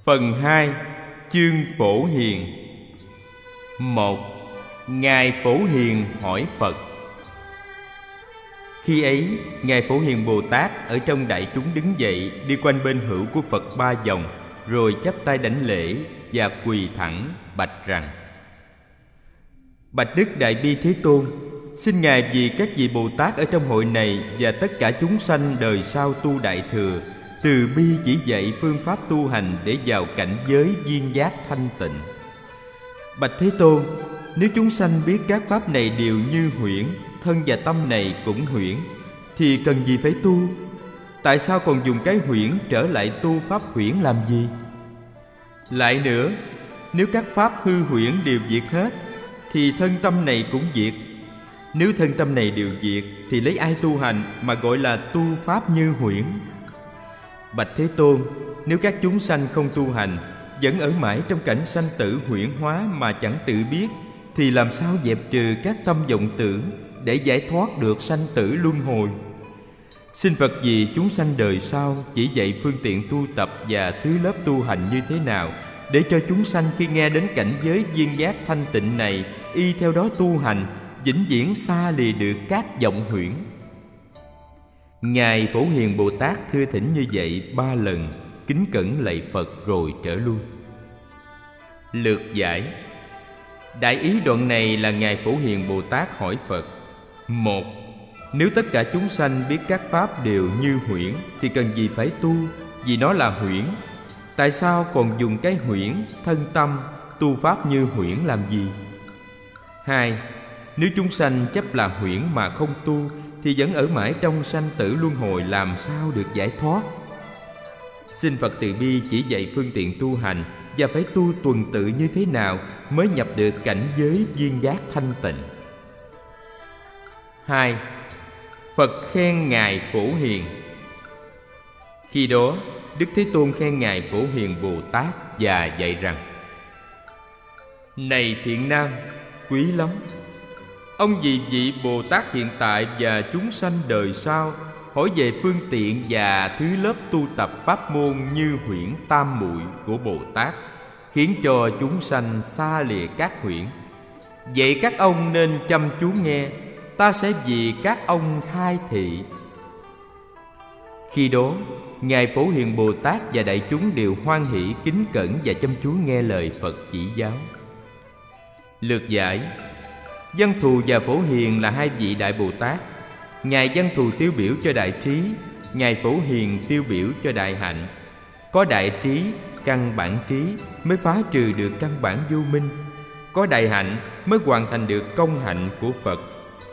Phần 2. Chương Phổ Hiền. 1. Ngài Phổ Hiền hỏi Phật. Khi ấy, Ngài Phổ Hiền Bồ Tát ở trong đại chúng đứng dậy, đi quanh bên hữu của Phật 3 vòng, rồi chắp tay đảnh lễ và quỳ thẳng bạch rằng: Bạch Đức Đại Bi Thế Tôn, xin Ngài vì các vị Bồ Tát ở trong hội này và tất cả chúng sanh đời sau tu Đại Thừa, từ bi chỉ dạy phương pháp tu hành để vào cảnh giới viên giác thanh tịnh. Bạch Thế Tôn, nếu chúng sanh biết các pháp này đều như huyễn, thân và tâm này cũng huyễn, thì cần gì phải tu? Tại sao còn dùng cái huyễn trở lại tu pháp huyễn làm gì? Lại nữa, nếu các pháp hư huyễn đều diệt hết, thì thân tâm này cũng diệt. Nếu thân tâm này đều diệt, thì lấy ai tu hành mà gọi là tu pháp như huyễn? Bạch Thế Tôn, nếu các chúng sanh không tu hành, vẫn ở mãi trong cảnh sanh tử huyễn hóa mà chẳng tự biết, thì làm sao dẹp trừ các tâm vọng tưởng để giải thoát được sanh tử luân hồi? Xin Phật vì chúng sanh đời sau chỉ dạy phương tiện tu tập và thứ lớp tu hành như thế nào, để cho chúng sanh khi nghe đến cảnh giới viên giác thanh tịnh này, y theo đó tu hành, vĩnh viễn xa lìa được các vọng huyễn. Ngài Phổ Hiền Bồ Tát thưa thỉnh như vậy 3 lần, kính cẩn lạy Phật rồi trở lui. Lược giải. Đại ý đoạn này là Ngài Phổ Hiền Bồ Tát hỏi Phật: 1. Nếu tất cả chúng sanh biết các pháp đều như huyễn, thì cần gì phải tu, vì nó là huyễn. Tại sao còn dùng cái huyễn, thân tâm, tu pháp như huyễn làm gì? 2. Nếu chúng sanh chấp là huyễn mà không tu, thì vẫn ở mãi trong sanh tử luân hồi, làm sao được giải thoát? Xin Phật từ bi chỉ dạy phương tiện tu hành và phải tu tuần tự như thế nào mới nhập được cảnh giới viên giác thanh tịnh. 2. Phật khen Ngài Phổ Hiền. Khi đó, Đức Thế Tôn khen Ngài Phổ Hiền Bồ Tát và dạy rằng: Này thiện nam, quý lắm! Ông vì vị Bồ Tát hiện tại và chúng sanh đời sau hỏi về phương tiện và thứ lớp tu tập pháp môn như huyễn tam muội của Bồ Tát, khiến cho chúng sanh xa lìa các huyễn. Vậy các ông nên chăm chú nghe, ta sẽ vì các ông khai thị. Khi đó, Ngài Phổ Hiền Bồ Tát và đại chúng đều hoan hỷ, kính cẩn và chăm chú nghe lời Phật chỉ giáo. Lược giải. Văn Thù và Phổ Hiền là 2 vị Đại Bồ Tát. Ngài Văn Thù tiêu biểu cho đại trí, Ngài Phổ Hiền tiêu biểu cho đại hạnh. Có đại trí, căn bản trí mới phá trừ được căn bản vô minh. Có đại hạnh mới hoàn thành được công hạnh của Phật.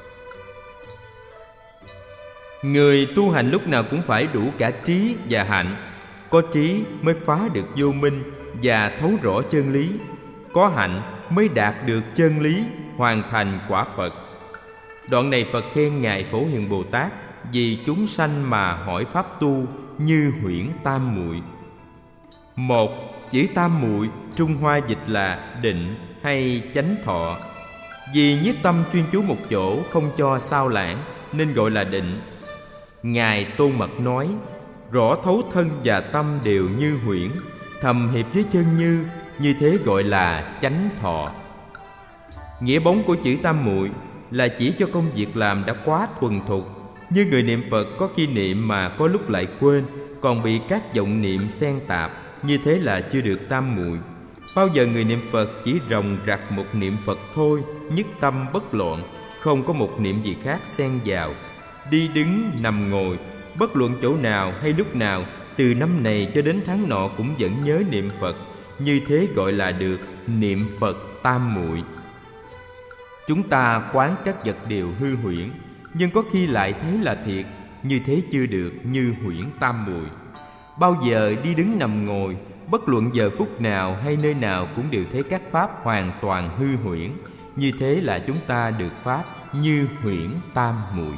Người tu hành lúc nào cũng phải đủ cả trí và hạnh. Có trí mới phá được vô minh và thấu rõ chân lý. Có hạnh mới đạt được chân lý, hoàn thành quả Phật. Đoạn này Phật khen Ngài Phổ Hiền Bồ Tát vì chúng sanh mà hỏi pháp tu như huyễn tam muội. 1. Chữ tam muội Trung Hoa dịch là định hay chánh thọ. Vì nhiếp tâm chuyên chú một chỗ, không cho sao lãng, nên gọi là định. Ngài Tôn Mật nói: rõ thấu thân và tâm đều như huyễn, thầm hiệp với chân như thế gọi là chánh thọ. Nghĩa bóng của chữ tam muội là chỉ cho công việc làm đã quá thuần thục, như người niệm Phật có khi niệm mà có lúc lại quên, còn bị các vọng niệm xen tạp, như thế là chưa được tam muội. Bao giờ người niệm Phật chỉ ròng rạc một niệm Phật thôi, nhất tâm bất loạn, không có một niệm gì khác xen vào. Đi đứng nằm ngồi, bất luận chỗ nào hay lúc nào, từ năm này cho đến tháng nọ cũng vẫn nhớ niệm Phật, như thế gọi là được niệm Phật tam muội. Chúng ta quán các vật đều hư huyễn, nhưng có khi lại thấy là thiệt, như thế chưa được như huyễn tam muội. Bao giờ đi đứng nằm ngồi, bất luận giờ phút nào hay nơi nào cũng đều thấy các pháp hoàn toàn hư huyễn, như thế là chúng ta được pháp như huyễn tam muội.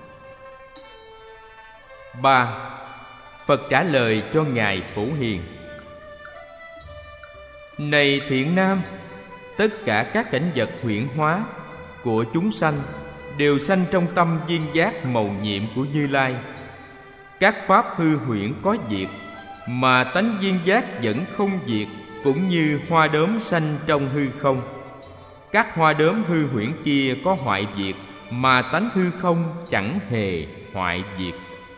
3. Phật trả lời cho Ngài Phổ Hiền: Này thiện nam, tất cả các cảnh vật huyễn hóa của chúng sanh đều sanh trong tâm viên giác mầu nhiệm của Như Lai. Các pháp hư huyễn có diệt, mà tánh duyên giác vẫn không diệt, cũng như hoa đốm sanh trong hư không. Các hoa đốm hư huyễn kia có hoại diệt, mà tánh hư không chẳng hề hoại diệt.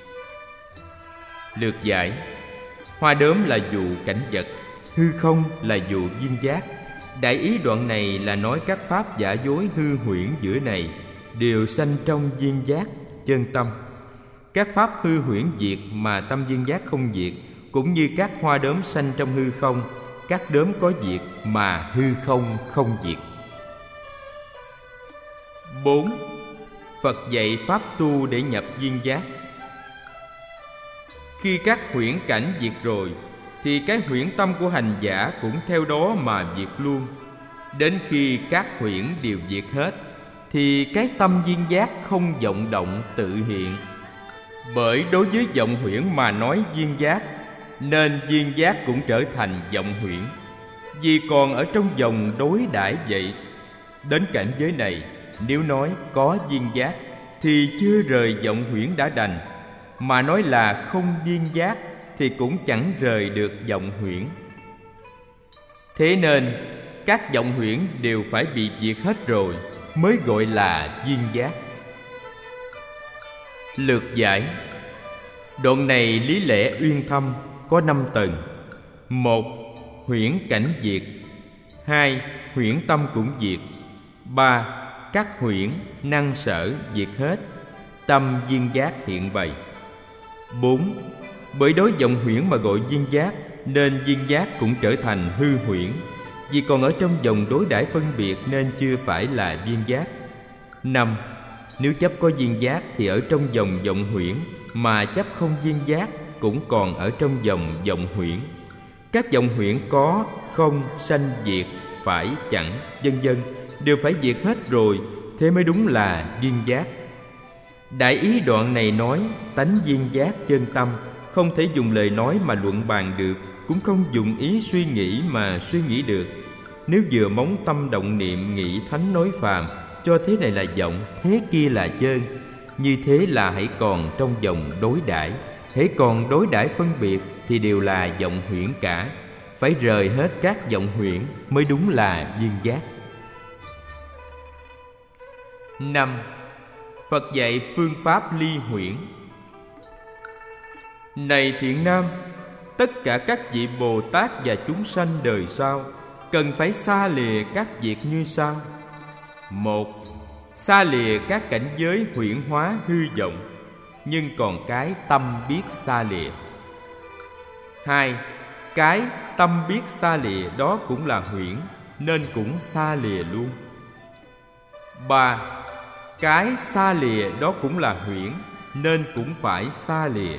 Lược giải: hoa đốm là dụ cảnh vật, hư không là dụ duyên giác. Đại ý đoạn này là nói các pháp giả dối hư huyễn giữa này đều sanh trong duyên giác, chân tâm. Các pháp hư huyễn diệt mà tâm duyên giác không diệt, cũng như các hoa đốm sanh trong hư không, các đốm có diệt mà hư không không diệt. 4. Phật dạy pháp tu để nhập duyên giác. Khi các huyễn cảnh diệt rồi, thì cái huyễn tâm của hành giả cũng theo đó mà diệt luôn. Đến khi các huyễn đều diệt hết, thì cái tâm duyên giác không vọng động tự hiện. Bởi đối với vọng huyễn mà nói duyên giác, nên duyên giác cũng trở thành vọng huyễn, vì còn ở trong vòng đối đãi vậy. Đến cảnh giới này, nếu nói có duyên giác thì chưa rời vọng huyễn đã đành, mà nói là không duyên giác thì cũng chẳng rời được vọng huyễn. Thế nên các vọng huyễn đều phải bị diệt hết rồi mới gọi là duyên giác. Lược giải: đoạn này lý lẽ uyên thâm, có 5 tầng. 1. Huyễn cảnh diệt. 2. Huyễn tâm cũng diệt. 3. Các huyễn năng sở diệt hết, tâm duyên giác hiện bày. 4. Bởi đối vọng huyễn mà gọi duyên giác, nên duyên giác cũng trở thành hư huyễn, vì còn ở trong vòng đối đãi phân biệt nên chưa phải là duyên giác. 5. Nếu chấp có duyên giác thì ở trong vòng vọng huyễn, mà chấp không duyên giác cũng còn ở trong vòng vọng huyễn. Các vọng huyễn có, không, sanh, diệt, phải, chẳng, vân vân đều phải diệt hết rồi, thế mới đúng là duyên giác. Đại ý đoạn này nói tánh duyên giác chân tâm không thể dùng lời nói mà luận bàn được, cũng không dùng ý suy nghĩ mà suy nghĩ được. Nếu vừa móng tâm động niệm nghĩ thánh nói phàm, cho thế này là vọng, thế kia là chân, như thế là hãy còn trong vòng đối đãi. Hễ còn đối đãi phân biệt thì đều là vọng huyễn cả. Phải rời hết các vọng huyễn mới đúng là duyên giác. 5. Phật dạy phương pháp ly huyễn. Này thiện nam, tất cả các vị Bồ Tát và chúng sanh đời sau cần phải xa lìa các việc như sau. 1. Xa lìa các cảnh giới huyễn hóa hư vọng, nhưng còn cái tâm biết xa lìa. 2. Cái tâm biết xa lìa đó cũng là huyễn, nên cũng xa lìa luôn. 3. Cái xa lìa đó cũng là huyễn, nên cũng phải xa lìa.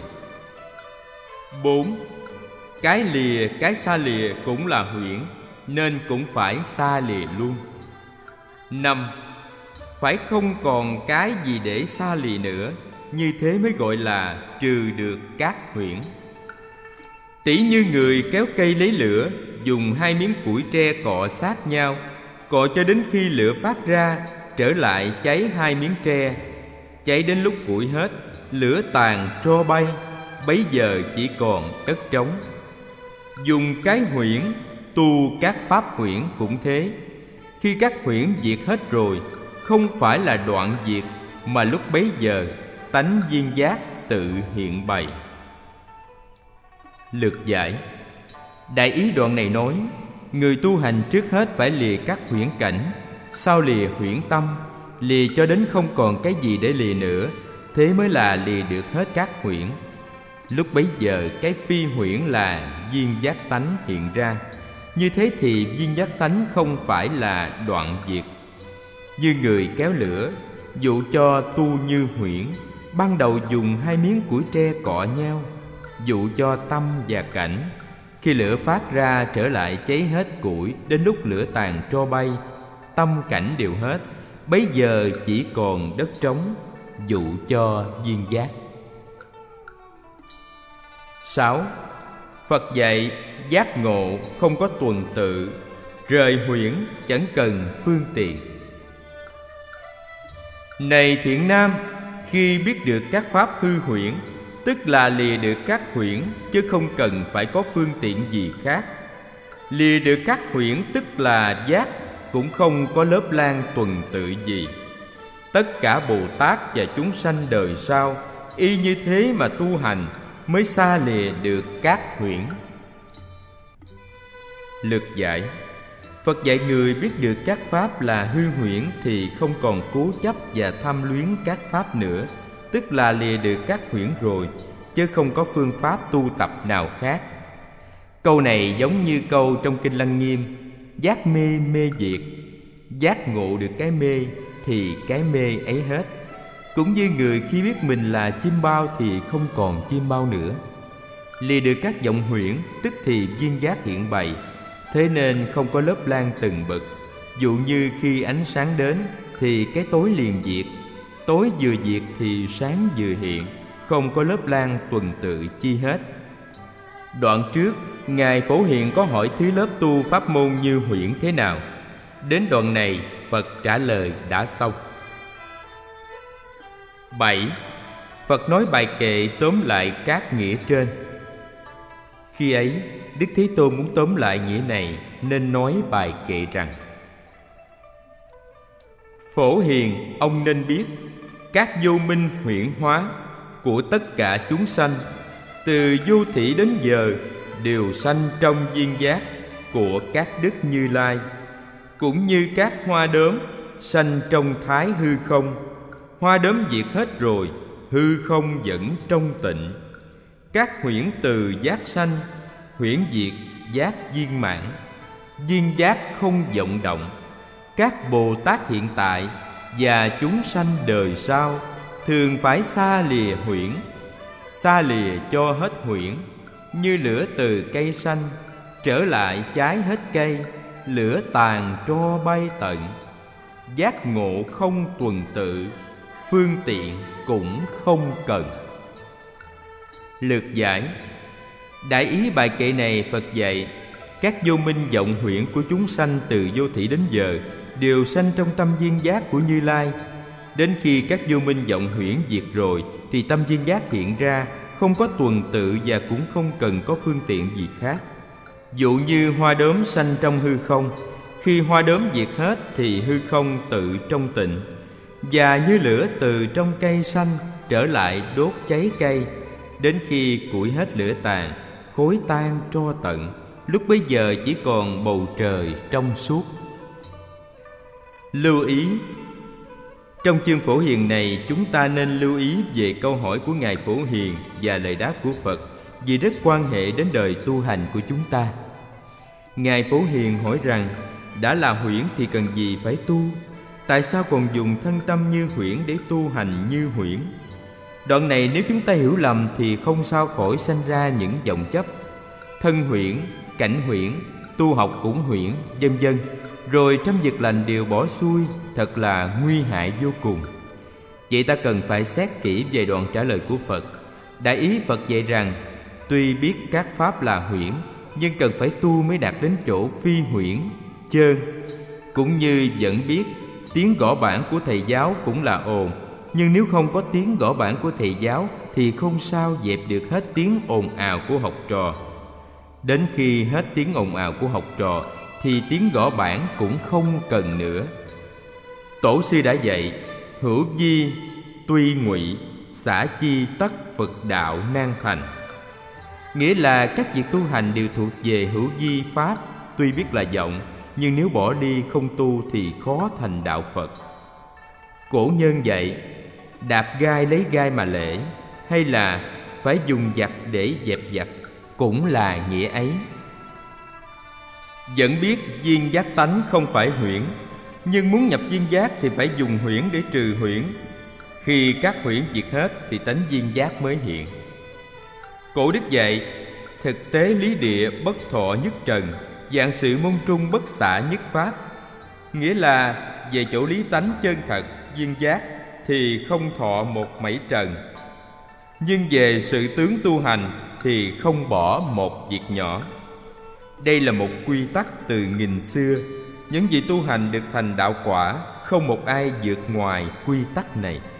4. Cái lìa, cái xa lìa cũng là huyễn, nên cũng phải xa lìa luôn. 5. Phải không còn cái gì để xa lìa nữa, như thế mới gọi là trừ được các huyễn. Tỉ như người kéo cây lấy lửa, dùng 2 miếng củi tre cọ sát nhau, cọ cho đến khi lửa phát ra, trở lại cháy 2 miếng tre. Cháy đến lúc củi hết, lửa tàn tro bay, bấy giờ chỉ còn đất trống. Dùng cái huyễn tu các pháp huyễn cũng thế. Khi các huyễn diệt hết rồi, không phải là đoạn diệt, mà lúc bấy giờ tánh duyên giác tự hiện bày. Lược giải: đại ý đoạn này nói, người tu hành trước hết phải lìa các huyễn cảnh, sau lìa huyễn tâm, lìa cho đến không còn cái gì để lìa nữa, thế mới là lìa được hết các huyễn. Lúc bấy giờ cái phi huyễn là duyên giác tánh hiện ra. Như thế thì duyên giác tánh không phải là đoạn diệt. Như người kéo lửa, dụ cho tu như huyễn, ban đầu dùng 2 miếng củi tre cọ nhau, dụ cho tâm và cảnh. Khi lửa phát ra trở lại cháy hết củi, đến lúc lửa tàn tro bay, tâm cảnh đều hết, bấy giờ chỉ còn đất trống, dụ cho duyên giác. 6. Phật dạy giác ngộ không có tuần tự, rời huyễn chẳng cần phương tiện. Này thiện nam, khi biết được các pháp hư huyễn tức là lìa được các huyễn, chứ không cần phải có phương tiện gì khác. Lìa được các huyễn tức là giác, cũng không có lớp lang tuần tự gì. Tất cả Bồ Tát và chúng sanh đời sau y như thế mà tu hành, mới xa lìa được các huyễn. Lực giải. Phật dạy người biết được các pháp là hư huyễn thì không còn cố chấp và tham luyến các pháp nữa, tức là lìa được các huyễn rồi, chứ không có phương pháp tu tập nào khác. Câu này giống như câu trong Kinh Lăng Nghiêm: giác mê mê diệt. Giác ngộ được cái mê thì cái mê ấy hết. Cũng như người khi biết mình là chim bao thì không còn chim bao nữa. Lìa được các vọng huyễn, tức thì duyên giác hiện bày. Thế nên không có lớp lang từng bậc. Dụ như khi ánh sáng đến thì cái tối liền diệt, tối vừa diệt thì sáng vừa hiện, không có lớp lang tuần tự chi hết. Đoạn trước, Ngài Phổ Hiền có hỏi thứ lớp tu pháp môn như huyễn thế nào. Đến đoạn này, Phật trả lời đã xong. 7. Phật nói bài kệ tóm lại các nghĩa trên. Khi ấy, Đức Thế Tôn muốn tóm lại nghĩa này nên nói bài kệ rằng: Phổ Hiền, ông nên biết các vô minh huyễn hóa của tất cả chúng sanh, từ vô thỉ đến giờ đều sanh trong duyên giác của các đức Như Lai, cũng như các hoa đốm sanh trong thái hư không. Hoa đốm diệt hết rồi, hư không vẫn trong tịnh. Các huyễn từ giác sanh, huyễn diệt giác viên mãn. Duyên giác không vọng động. Các Bồ Tát hiện tại và chúng sanh đời sau thường phải xa lìa huyễn, xa lìa cho hết huyễn. Như lửa từ cây xanh trở lại cháy hết cây, lửa tàn tro bay tận. Giác ngộ không tuần tự, phương tiện cũng không cần. Lược giải. Đại ý bài kệ này Phật dạy các vô minh vọng huyễn của chúng sanh từ vô thỉ đến giờ đều sanh trong tâm duyên giác của Như Lai. Đến khi các vô minh vọng huyễn diệt rồi thì tâm duyên giác hiện ra, không có tuần tự và cũng không cần có phương tiện gì khác. Dụ như hoa đốm sanh trong hư không, khi hoa đốm diệt hết thì hư không tự trong tịnh. Và như lửa từ trong cây xanh trở lại đốt cháy cây, đến khi củi hết lửa tàn, khối tan tro tận, lúc bấy giờ chỉ còn bầu trời trong suốt. Lưu ý. Trong chương Phổ Hiền này, chúng ta nên lưu ý về câu hỏi của Ngài Phổ Hiền và lời đáp của Phật, vì rất quan hệ đến đời tu hành của chúng ta. Ngài Phổ Hiền hỏi rằng: đã là huyễn thì cần gì phải tu? Tại sao còn dùng thân tâm như huyễn để tu hành như huyễn? Đoạn này nếu chúng ta hiểu lầm thì không sao khỏi sanh ra những vọng chấp. Thân huyễn, cảnh huyễn, tu học cũng huyễn, vân vân. Rồi trăm việc lành đều bỏ xuôi, thật là nguy hại vô cùng. Vậy ta cần phải xét kỹ về đoạn trả lời của Phật. Đại ý Phật dạy rằng tuy biết các pháp là huyễn, nhưng cần phải tu mới đạt đến chỗ phi huyễn, chơn. Cũng như vẫn biết tiếng gõ bảng của thầy giáo cũng là ồn, nhưng nếu không có tiếng gõ bảng của thầy giáo thì không sao dẹp được hết tiếng ồn ào của học trò. Đến khi hết tiếng ồn ào của học trò thì tiếng gõ bảng cũng không cần nữa. Tổ sư đã dạy: hữu vi tuy ngụy, xả chi tất Phật đạo nan thành. Nghĩa là các việc tu hành đều thuộc về hữu vi pháp, tuy biết là vọng, nhưng nếu bỏ đi không tu thì khó thành đạo Phật. Cổ nhân dạy: đạp gai lấy gai mà lễ, hay là phải dùng giặc để dẹp giặc, cũng là nghĩa ấy. Vẫn biết duyên giác tánh không phải huyễn, nhưng muốn nhập duyên giác thì phải dùng huyễn để trừ huyễn. Khi các huyễn diệt hết thì tánh duyên giác mới hiện. Cổ đức dạy: thực tế lý địa bất thọ nhất trần, vạn sự môn trung bất xả nhất pháp. Nghĩa là về chỗ lý tánh chân thật, duyên giác thì không thọ một mảy trần, nhưng về sự tướng tu hành thì không bỏ một việc nhỏ. Đây là một quy tắc từ nghìn xưa. Những vị tu hành được thành đạo quả, không một ai vượt ngoài quy tắc này.